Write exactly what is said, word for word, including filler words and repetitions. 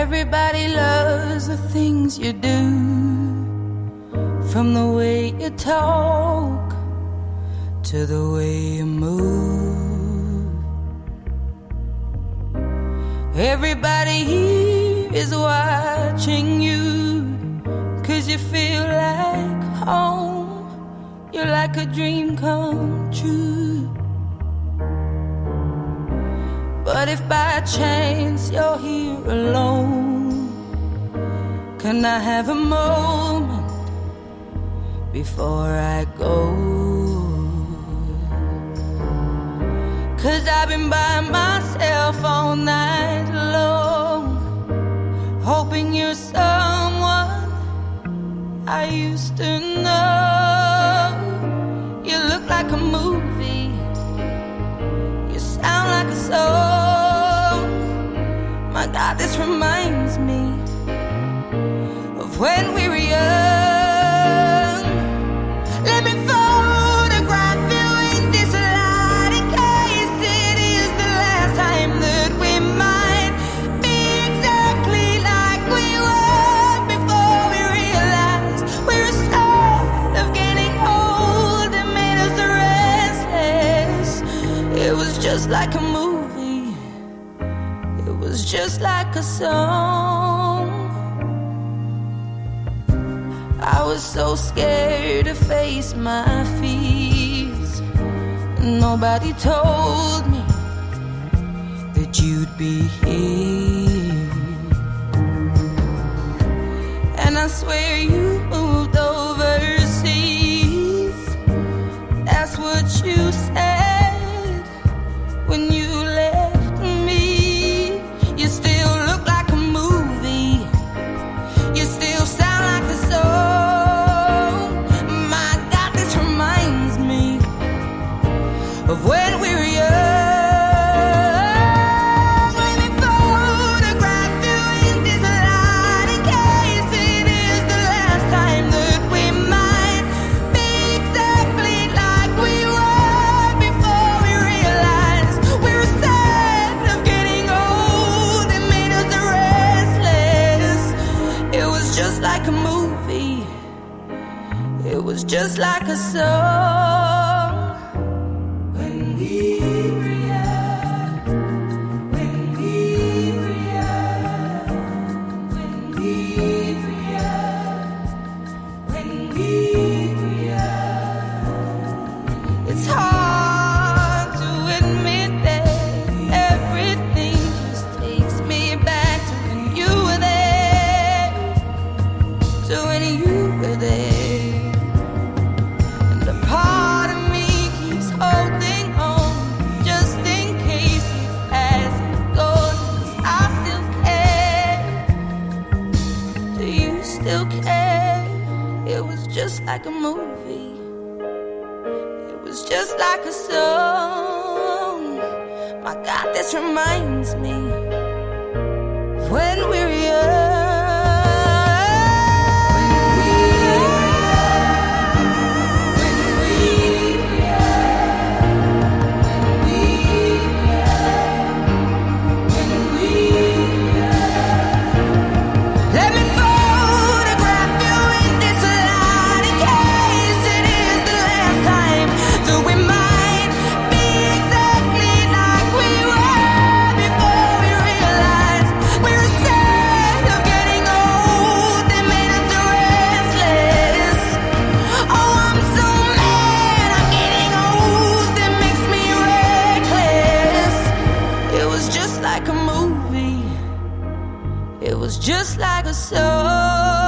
Everybody loves the things you do, from the way you talk to the way you move. Everybody here is watching you, 'cause you feel like home. You're like a dream come true. But if by chance you're here alone, can I have a moment before I go? 'Cause I've been by myself all night long, hoping you're someone I used to know. You look like a movie, you sound like a song. My God, this reminds me of when we were young. Let me photograph you in this light, in case it is the last time that we might be exactly like we were before we realized we're scared of getting old. It made us restless. It was just like a movie, it was just like a song. I was so scared to face my fears. Nobody told me that you'd be here. And I swear you moved overseas. That's what you said when you left me. You still look like a movie, you still sound like a song. My God, this reminds me of when we were young. Let me photograph you in this light, in case it is the last time that we might be exactly like we were before we realized we were sad of getting old. It made us restless. It was just like a movie, it was just like a song. When we were young, when we were young, when we were young, when we were young. It's hard to admit that everything just takes me back to when you were there, to when you were there. And a part of me keeps holding on, just in case it hasn't gone. 'Cause I still care. Do you still care? It was just like a movie, it was just like a song. My God, this reminds me of when we were young. Let me photograph you in this light, in case it is the last time that we might be exactly like we were before we realized we were sad of getting old. It made us restless. Oh, I'm so mad I'm getting old. It makes me reckless. It was just like a movie, it was just like a song.